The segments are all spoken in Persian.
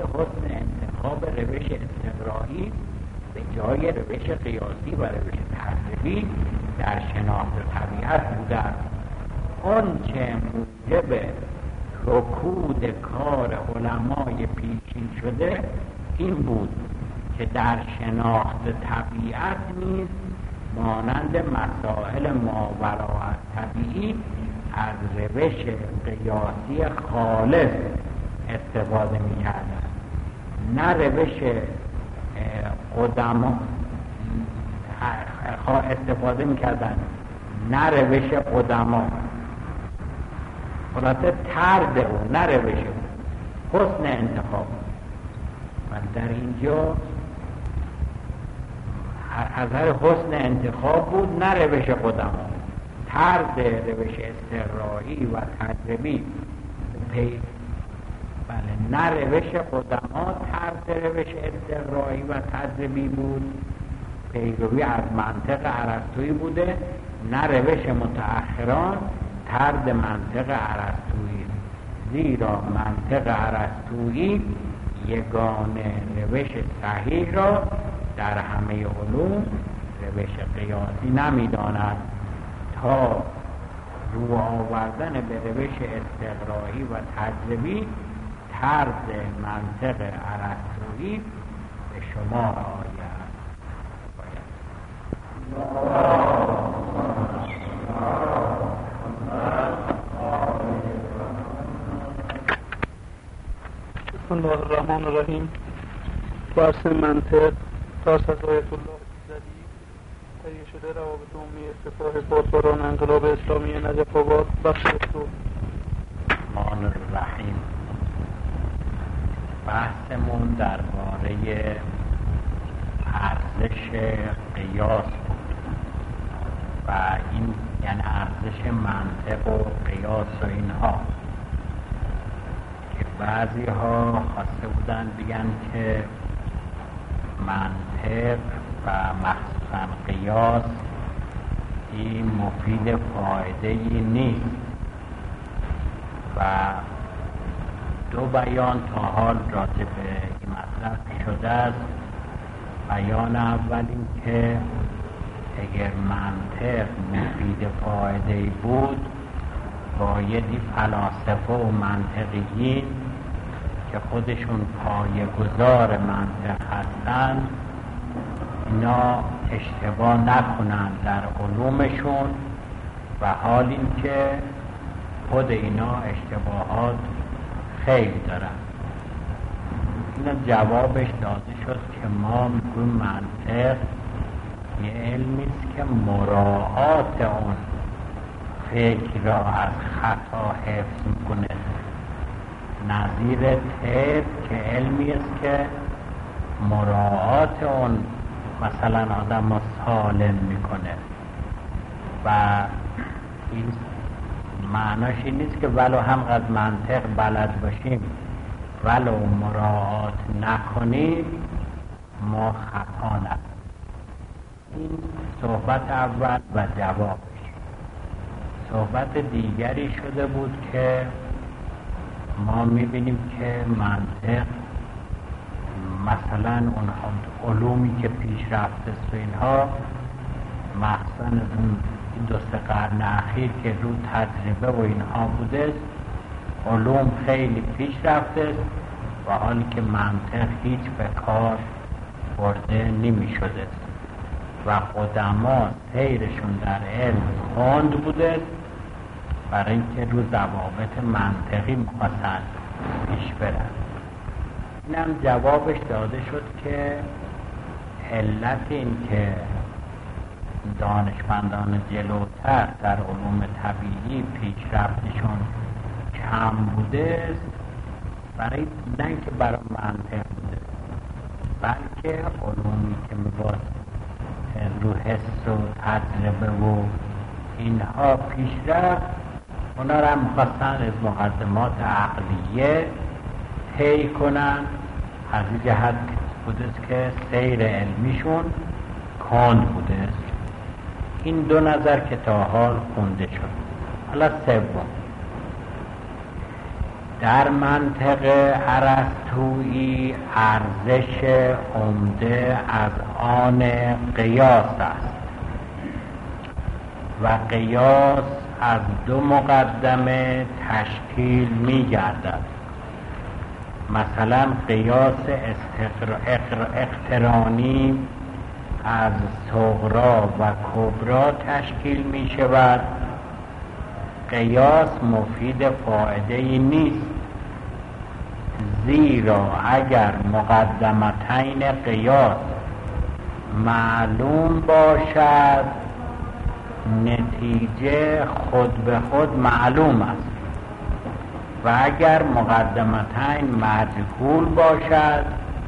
حسن انتخاب روش استقرایی به جای روش قیاسی و روش تجربی در شناخت طبیعت بودند. اون که موجب رکود کار علمای پیشین شده این بود که در شناخت طبیعت نیز مانند مسائل ماوراء الطبیعی از روش قیاسی خالص استفاده می‌کردند، نه روش قدما استفاده می‌کردند، نه روش قدما. خلاصه طرز او، نه روش او، حسن انتخاب. و در اینجا از هر حسن انتخاب بود، نه روش قدما. طرز روش استقرایی و تجربی بله، نه روش قدما طرز روش استقرایی و تجربی بود، پیروی از منطق ارسطویی بوده، نه روش متأخران طرز منطق ارسطویی، زیرا منطق ارسطویی یگانه روش صحیح را در همه علوم روش قیاسی نمی‌داند تا رو آوردن به روش استقرایی و تجربی طرز منطق ارسطویی به شما آید. بسم الله الرحمن الرحیم. درس منطق درس از آیت الله ایزدی تهیه شده روابط عمومی سپاه پاسداران انقلاب اسلامی نجف آباد، بخش دو. الرحمن الرحیم. بحثمون درباره ارزش قیاس بود و این یعنی ارزش منطق و قیاس و اینها که بعضی ها خواسته بودن بگن که منطق و مخصوصا قیاس این مفید فایده‌ای نیست و دو بیان تا حال راجع به این مطلب شده است. بیان اول این که اگر منطق مفید فایده‌ای بود بایدی فلاسفه و منطقیین که خودشون پایه‌گذار منطق هستند اینا اشتباه نکنند در علومشون و حال این که خود اینا اشتباهات خیلی دارن. اینا جوابش داده شد که ما میگویم منطق یه علمی است که مراعات اون فکر را از خطا حفظ میکنه، نظیر طب که علمی است که مراعات اون مثلا آدم را سالم میکنه و این معناش این نیست که ولو همقدر منطق بلد باشیم ولو مراعات نکنیم ما خطا نکنیم. این صحبت اول و جوابش. صحبت دیگری شده بود که ما میبینیم که منطق مثلا اون علومی که پیش رفته است و اینها مخصوصا از اون دو سه قرن اخیر که رو تجربه و اینها بوده است علوم خیلی پیش رفته است و حالی که منطق هیچ به کار برده نمی شده است و قدما سیرشون در علم کند بوده است برای اینکه رو ضوابط منطقی می‌خواستن پیش برن. اینم جوابش داده شد که علت این که دانشمندان جلوتر در علوم طبیعی پیشرفتشون کم بوده است برای نه اینکه برای منطق بوده بلکه علومی که می‌باید رو حس و تجربه و اینها پیشرفت اونا را می‌خواستن از مقدمات عقلیه طی کنن. از این جهت بوده است که سیر علمیشون کند بوده است. این دو نظر که تا حال خونده شد. حالا سوم در منطق ارسطویی ارزش عمده از آن قیاس است و قیاس از دو مقدمه تشکیل می گردد. مثلا قیاس اقترانی از صغرا و کبرا تشکیل می شود. قیاس مفید فایده‌ای نیست، زیرا اگر مقدمتین قیاس معلوم باشد نتیجه خود به خود معلوم است و اگر مقدمتین مجهول باشد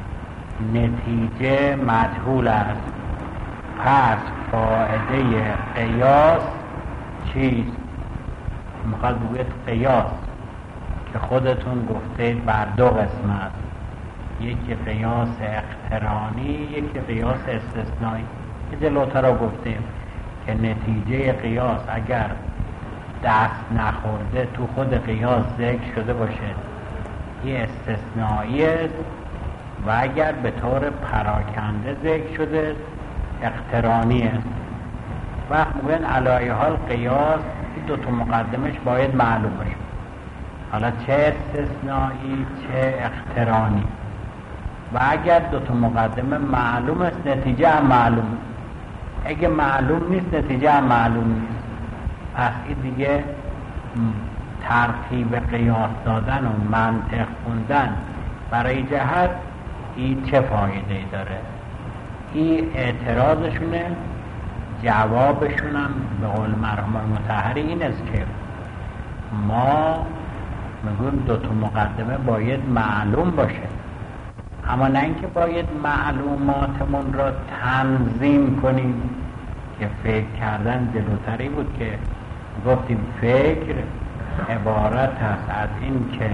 نتیجه مجهول است. پس فایده قیاس چیست؟ میخواد بگوید قیاس که خودتون گفتید بر دو قسم است، یکی قیاس اقترانی، یکی قیاس استثنایی. که جلوتر رو گفتیم که نتیجه قیاس اگر دست نخورده تو خود قیاس ذکر شده باشه یه استثنایی است و اگر به طور پراکنده ذکر شده اقترانی است. وقت میگن علی حال قیاس دو تا مقدمش باید معلوم باشه، حالا چه استثنایی چه اقترانی. و اگر دو تا مقدمه معلوم است نتیجه هم معلوم، اگه معلوم نیست نتیجه هم معلوم نیست. پس این دیگه ترتیب قیاس دادن و منطق خوندن برای جهت این چه فایده داره؟ این اعتراضشونه. جوابشونم به قول مرحوم مطهری این است که ما میگویم دو تا مقدمه باید معلوم باشه، اما نه اینکه باید معلوماتمون را تنظیم کنیم که فکر کردن جلوتری بود که گفتیم فکر عبارت است از این که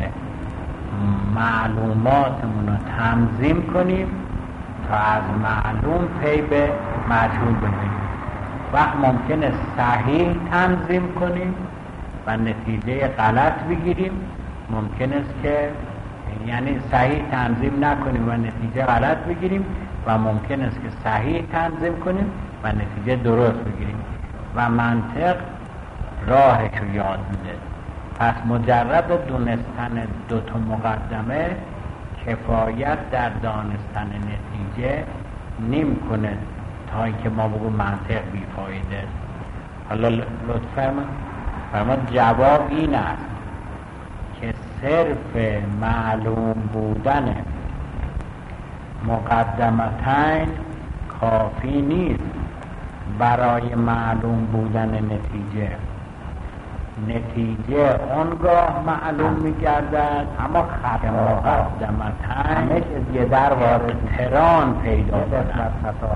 معلوماتمون را تنظیم کنیم تا از معلوم پی به مجهول ببریم. وقت ممکنه صحیح تنظیم کنیم و نتیجه غلط بگیریم، ممکن است که یعنی صحیح تنظیم نکنیم و نتیجه غلط بگیریم و ممکن است که صحیح تنظیم کنیم و نتیجه درست بگیریم و منطق راهش رو یاد میده. پس مجرد دونستن دو تا مقدمه کفایت در دانستن نتیجه نمی کنه تا اینکه ما بگو منطق بیفایده. حالا لطفاً فرماد جواب این است که صرف معلوم بودن مقدمتین کافی نیست برای معلوم بودن نتیجه. نتیجه اونگاه معلوم می‌گردد اما که مقدمتین یه در اقتران پیدا کند.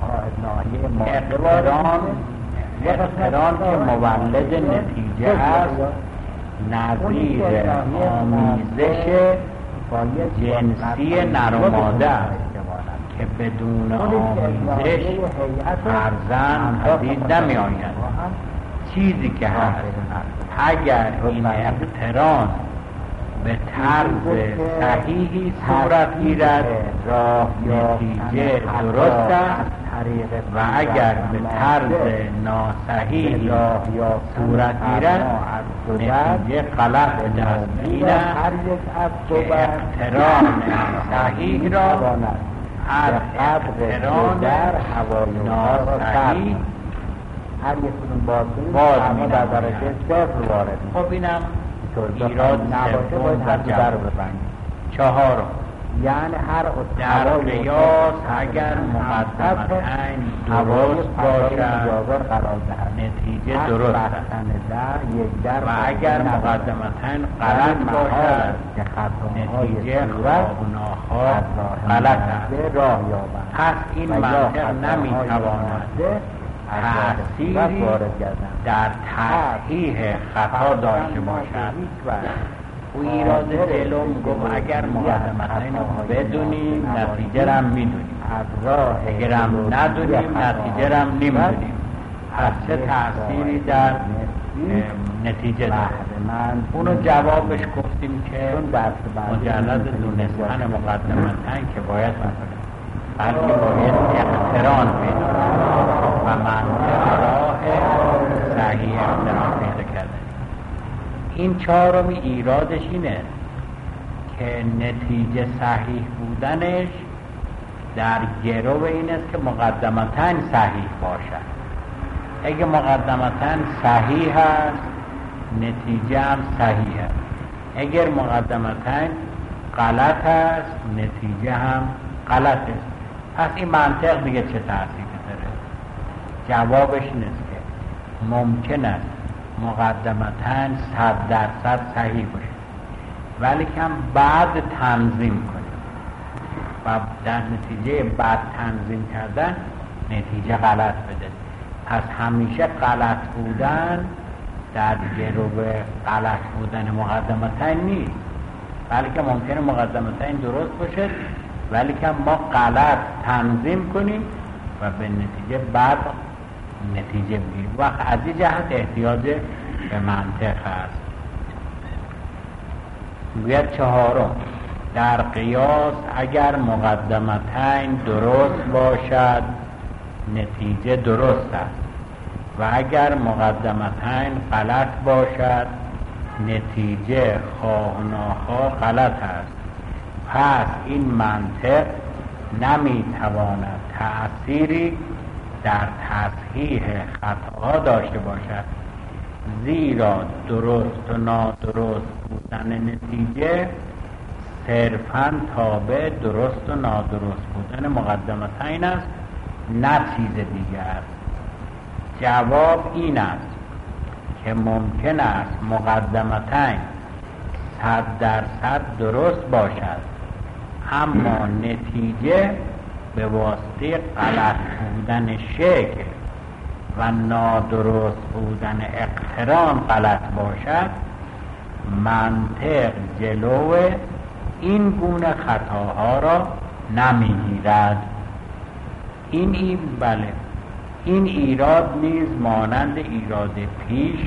اقتران که مولد نتیجه است نظیر آمیزش جنسی نر و ماده که بدون آمیزش فرزند پدید نمی آید. چیزی که هست اگر این اقتران به طرز صحیحی صورت گیرد نتیجه درست است و اگر به طرز ناصحیح صورت گیرد نتیجه غلط به دست می‌آید که اقتران صحیح را از اقتران ناصحیح هر یک کدوم باز ما در درجه صفر وارد. خب اینم ایراد سوم و در چهارم، یعنی هر در قیاس اگر مقدمتین درست باشد نتیجه درست است و اگر مقدمتین غلط باشد نتیجه خواب و ناخواب غلط است. پس این منطق نمیتواند تأثیری در تصحیح خطا داشته باشد. او ایراد دلم گفت اگر مقدمتین رو بدونیم نتیجه رم میدونیم، اگر هم ندونیم نتیجه رم نمیدونیم. پس چه تأثیری در نتیجه داره؟ من اونو جوابش گفتیم که چون درس مجلد دونستن مقدمتن که باید بلکه باید اقتران پیدا و منطق راه صحیح اقتران پیدا کرده. این چهارمی ایرادش اینه که نتیجه صحیح بودنش در گرو این است که مقدمتاً صحیح باشد. اگه مقدمتاً صحیح است نتیجه هم صحیح است. اگر مقدمتاً غلط است نتیجه هم غلط است. پس این منطق دیگه چه تأثیری داره؟ جوابش این است که ممکن است مقدمتاً 100% صحیح باشه ولی کم بعد تنظیم کنیم و در نتیجه بعد تنظیم کردن نتیجه غلط بده. پس همیشه غلط بودن در گروه غلط بودن مقدمتاً نیست، بلکه ممکنه مقدمتاً درست باشه ولی که ما غلط تنظیم کنیم و به نتیجه بعد نتیجه بگیریم. وقت از این جهت احتیاج به منطق هست. گوید چهارم، در قیاس اگر مقدمتین درست باشد نتیجه درست است و اگر مقدمتین غلط باشد نتیجه خواه ناخواه غلط است. پس این منطق نمیتواند تأثیری در تصحیح خطاها داشته باشد، زیرا درست و نادرست بودن نتیجه صرفاً تابع درست و نادرست بودن مقدمتین است، نه چیز دیگر. جواب این است که ممکن است مقدمتین 100% درست باشد اما نتیجه به واسطه غلط بودن شکل و نادرست بودن اقتران غلط باشد. منطق جلو این گونه خطاها را نمیگیرد. این ایراد نیز مانند ایراد پیش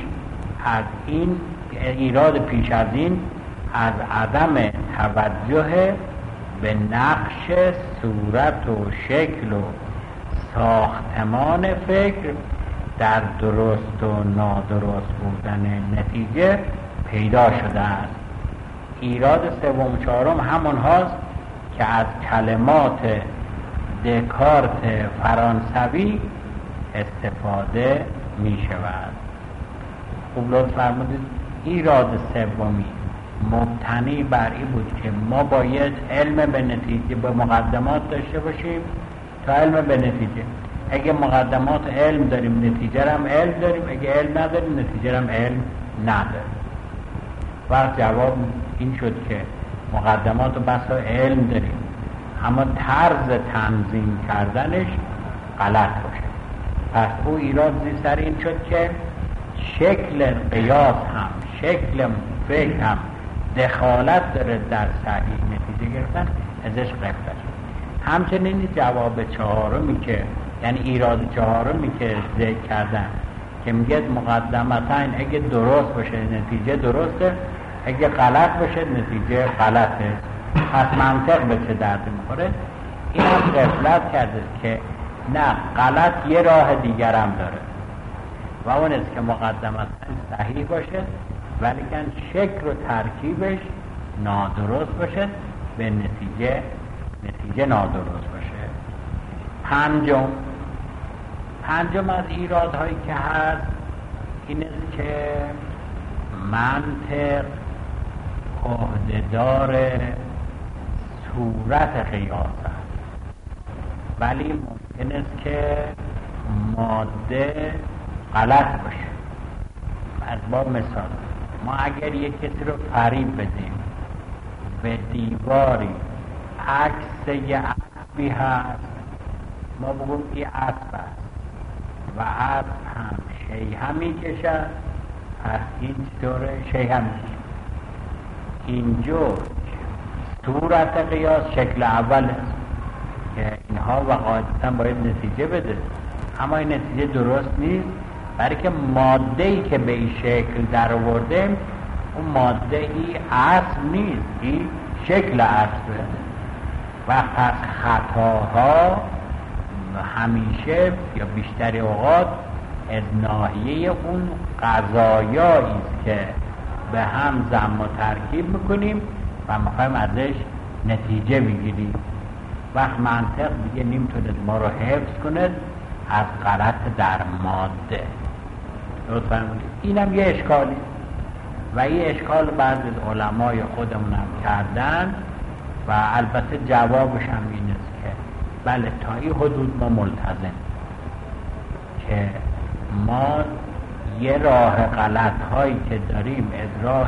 از این از عدم توجه به نقش صورت و شکل و ساختمان فکر در درست و نادرست بودن نتیجه پیدا شده است. ایراد سوم و چهارم همون هاست که از کلمات دکارت فرانسوی استفاده می شود. خوب لطف فرمودید. ایراد سومی مبتنی بر این بود که ما باید علم به نتیجه به مقدمات داشته باشیم تا علم به نتیجه. اگه مقدمات علم داریم نتیجه هم علم داریم، اگه علم نداریم نتیجه هم علم نداریم. وقت جواب این شد که مقدمات و بسا علم داریم اما طرز تنظیم کردنش غلط باشه. پس او ایراد سر این شد که شکل قیاس هم شکل فکر هم دخالت داره در صحیح نتیجه گرفتن، ازش غفلت شد. همچنین جواب چهارمی که یعنی ایراد چهارمی که ذکر کردن که میگه مقدمتاً اگه درست باشه نتیجه درسته، اگه غلط باشه نتیجه غلطه. پس منطق به چه درد میخوره؟ این هم غفلت کرده که نه، غلط یه راه دیگر هم داره و اون است که مقدمتاً صحیح باشه ولی که شکل و ترکیبش نادرست باشه به نتیجه نادرست باشه. پنجم از ایرادهایی که هست این است که منطق عهده‌دار صورت قیاس است ولی ممکن است که ماده غلط باشه. از باب مثال ما اگر یک کسی رو فریب بدیم به دیواری عکس یه اسبی هست، ما بگیم این اسب است و اسب هم شیهه میکشد، پس این طور شیهه میکشد. اینجا صورت قیاس شکل اول است که اینها و قاعدتا باید نتیجه بده، اما این نتیجه درست نیست برای که ماده‌ای که به این شکل در آورده اون ماده ای اصل نیست، این شکل اصله. و پس خطاها همیشه یا بیشتر اوقات از ناحیه اون قضایایی است که به هم ضم و ترکیب میکنیم و میخوایم ازش نتیجه بگیریم. وقت منطق دیگه نمیتونه ما رو حفظ کنه از غلط در ماده. اینم یه اشکالی و یه اشکال بعضی از علمای خودمون هم کردن و البته جوابش هم این است که بله تا این حدود ما ملتزم که ما یه راه غلط هایی که داریم از راه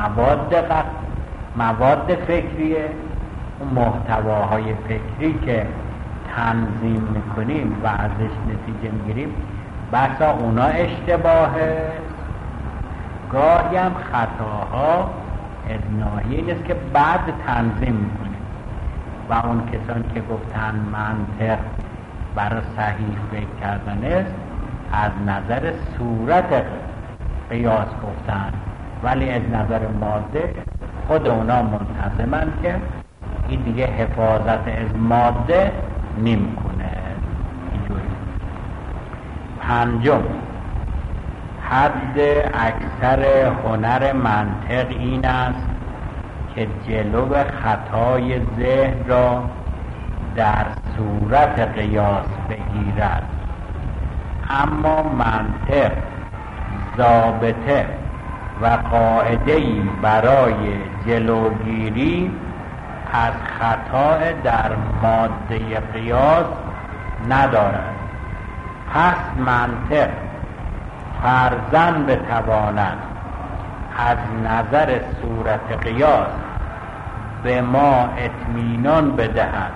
مواد فکریه، اون محتواهای فکری که تنظیم میکنیم و ازش نتیجه میگیریم بسا اونا اشتباهه. گاهی هم خطاها از ناحیه است که بعد تنظیم میکنیم و اون کسانی که گفتن منطق برای صحیح فکر کردن است از نظر صورت قیاس گفتن، ولی از نظر ماده خود اونا منتظمن که این دیگه حفاظت از ماده نمیکنه. اینجوری. پنجم، حد اکثر هنر منطق این است که جلو خطای ذهن را در صورت قیاس بگیرد، اما منطق ضابطه و قاعده‌ای برای جلوگیری از خطا در ماده قیاس ندارد. پس منطق فرضاً بتواند از نظر صورت قیاس به ما اطمینان بدهد،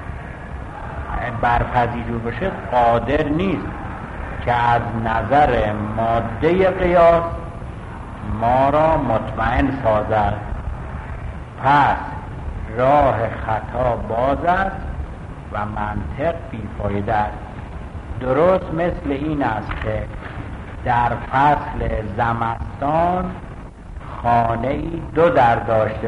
برپذیرو بشه، قادر نیست که از نظر ماده قیاس ما را مطمئن سازد. پس راه خطا باز است و منطق بیفایده است. درست مثل این است که در فصل زمستان خانه دو در داشته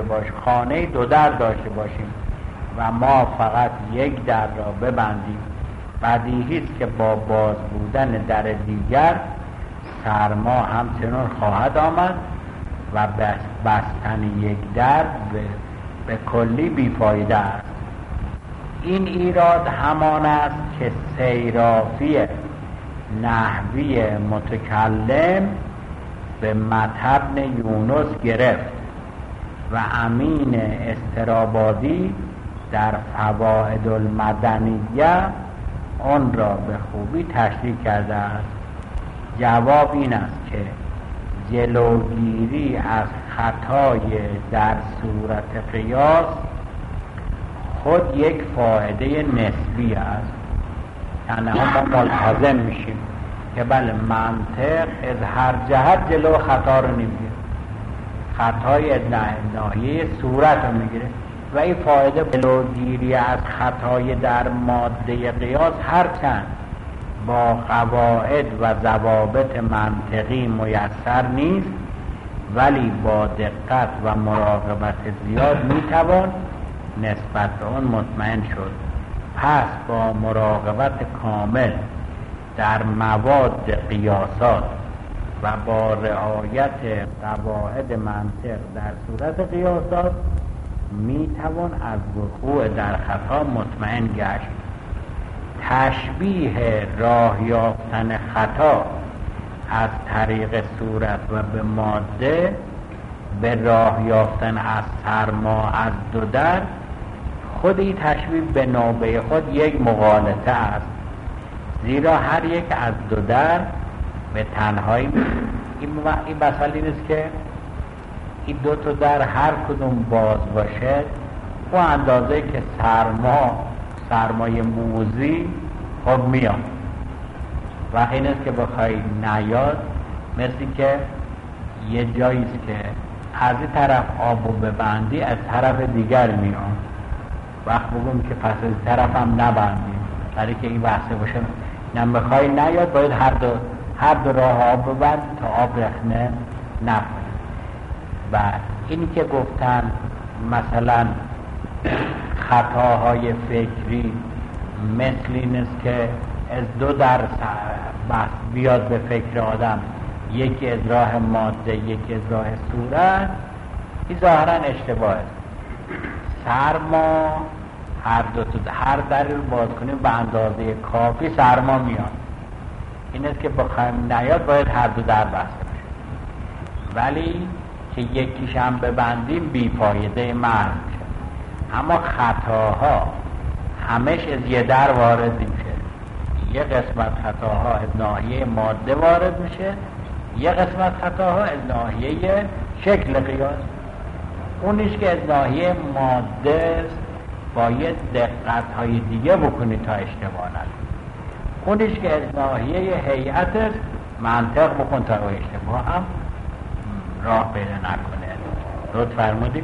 باشیم و ما فقط یک در را ببندیم. بدیهی است که با باز بودن در دیگر سرما همچنان خواهد آمد و بستن یک در به کلی بیفایده است. این ایراد همان است که سیرافی نحوی متکلم به متن یونس گرفت و امین استرابادی در فوائد المدنیه آن را به خوبی تشریح کرده است. جواب این است که جلوگیری از خطای در صورت قیاس خود یک فایده نسبی است. یعنی ما ملتزم میشیم که بله منطق از هر جهت جلو خطا رو نمیگیره، خطای از ناحیه صورت رو میگیره و این فایده جلوگیری از خطای در ماده قیاس هرچند با قواعد و ضوابط منطقی میسر نیست، ولی با دقت و مراقبت زیاد میتوان نسبت به آن مطمئن شد. پس با مراقبت کامل در مواد قیاسات و با رعایت قواعد منطق در صورت قیاسات میتوان از وقوع در خطا مطمئن گشت. تشبیه راه یافتن خطا از طریق صورت و به ماده به راه یافتن از سرما از دو در، خود این تشبیه به نوبه خود یک مغالطه است، زیرا هر یک از دو در به تنهایی این مسئله این است که این دو تا در هر کدوم باز باشه و اندازه که سرمای موزی خب میاد و این است که بخوای نیاد، مثل که یه جاییست که از این طرف آبو ببندی از طرف دیگر میاد، وقت بگم که پس از طرف هم نبندیم، برای که این بحثه باشه نمیخوای نیاد باید هر دو راه آب ببند تا آب رخنه نکنه. و اینی که گفتن مثلا خطاهای فکری مثل این است که از دو در بحث بیاد به فکر آدم، یکی از راه ماده یکی از راه صورت، این ظاهرا اشتباه است. سرما هر دری رو باز کنیم به اندازه کافی سرما میاد. این است که بخوایم نیاد باید هر دو در بسته بشه، ولی که یکیش هم ببندیم بی فایده محض میشه. اما خطاها همش از یه در وارد میشه. یه قسمت خطاها از ناحیه ماده وارد میشه، یه قسمت خطاها از ناحیه شکل قیاس. اونیش که از ناحیه ماده است باید دقت‌های دیگه بکنی تا اشتباه نکنی. اونیش که از ناحیه هیئت است منطق بکن تا اشتباه هم راه پیدا نکنه. لطف فرمودید.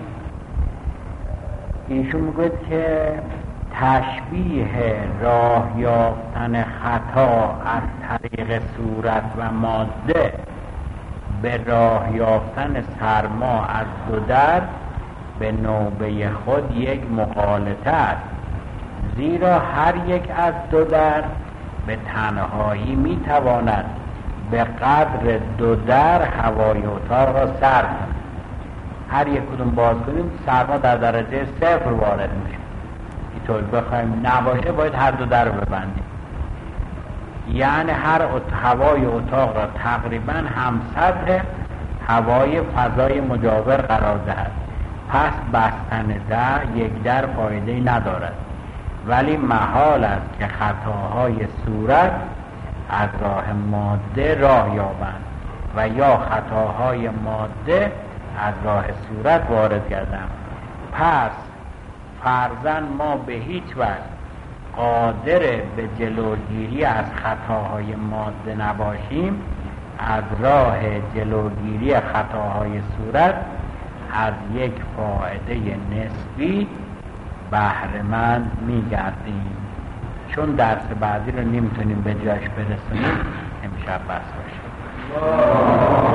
ایشون میگوید که تشبیه راه یافتن خطا از طریق صورت و ماده به راه یافتن سرما از دو در به نوبه خود یک مغالطه است، زیرا هر یک از دو در به تنهایی میتواند به قدر دو در هوای اتاق را سرد کند. هر یک کدوم باز کنیم سرما در درجه صفر وارد میشه. اینطور بخوایم نباشه باید هر دو در رو ببندیم، یعنی هر هوای اتاق را تقریبا هم سطح هوای فضای مجاور قرار دهد. پس بستن یک در فایده ندارد، ولی محال است که خطاهای صورت از راه ماده راه یابند و یا خطاهای ماده از راه صورت وارد گردند. پس فرضاً ما به هیچ وجه قادر به جلوگیری از خطاهای ماده نباشیم، از راه جلوگیری خطاهای صورت از یک فایده نسبی بهره‌مند می‌گردیم. چون درس بعدی رو نمیتونیم به جاش برسونیم، امشب بس باشه.